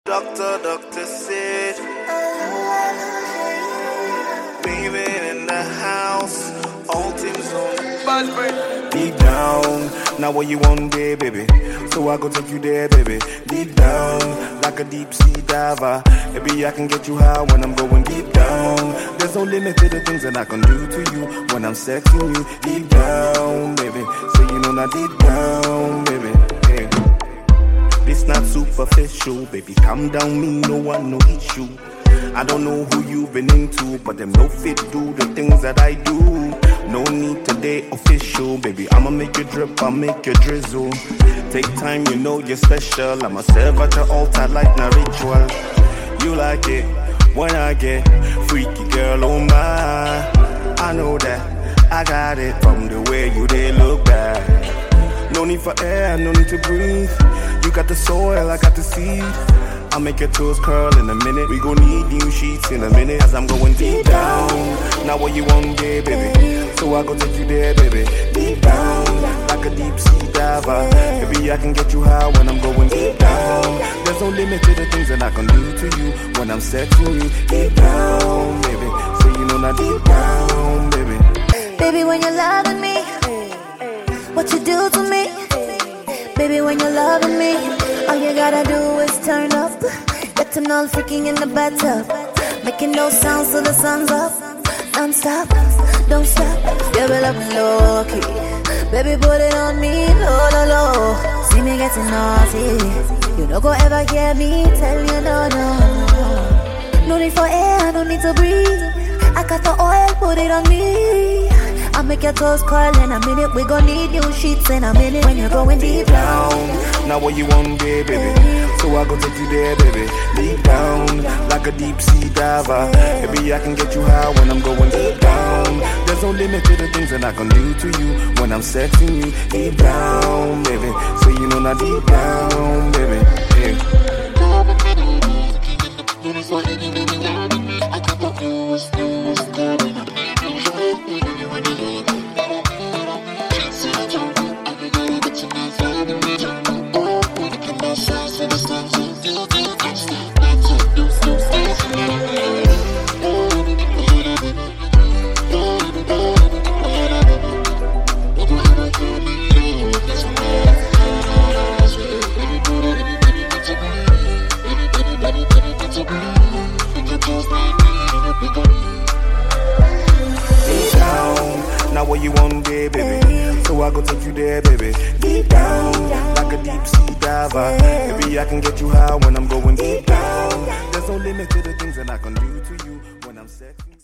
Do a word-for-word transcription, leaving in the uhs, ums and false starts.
Doctor, doctor said, baby in the house, all things on bad break. Deep down, now what you want there, baby? So I go take you there, baby. Deep down, like a deep sea diver. Maybe I can get you high when I'm going deep down. There's no limit to the things that I can do to you when I'm sexing you. Deep down, baby. So you know not deep down, baby. Yeah. It's not superficial, baby. Calm down, me no one no issue. I don't know who you've been into, but them no fit do the things that I do. No need to date official, baby. I'ma make you drip, I'll make you drizzle. Take time, you know you're special. I'ma serve at the altar like a ritual. You like it when I get freaky, girl, oh my. I know that I got it from the way you did look back. No need for air, no need to breathe. You got the soil, I got the seed. I'll make your toes curl in a minute. We gon' need new sheets in a minute as I'm going deep down. Now what you want there, baby? So I go take you there, baby. Deep down, like a deep sea diver. Maybe I can get you high when I'm going deep down. There's no limit to the things that I can do to you when I'm sexing you. Deep down, baby. So you know not deep down, baby. Baby, when you're loving me, what you do to me? Baby, when you're loving me, all you gotta do is turn up. Get to know freaking in the bathtub, making no sounds till the sun's up. Non-stop, don't stop. Give it up low key. Baby, put it on me, low, low, low. See me getting naughty. You don't go ever hear me tell you no, no. No need for air, no need to breathe. I got the oil, put it on me. I'll make your toes curl in a minute. We gon' need new sheets in a minute when you're going deep down. Now what you want there, baby? So I go take you there, baby. Deep down, like a deep sea diver. Maybe I can get you high when I'm going deep down. There's no limit to the things that I can do to you when I'm sexing you. Deep down, baby. So you know not deep down, baby. Yeah. Now what you want there, baby? So I go take you there, baby. Deep down, like a deep sea diver. Maybe I can get you high when I'm going deep down. There's no limit to the things that I can do to you when I'm sexy.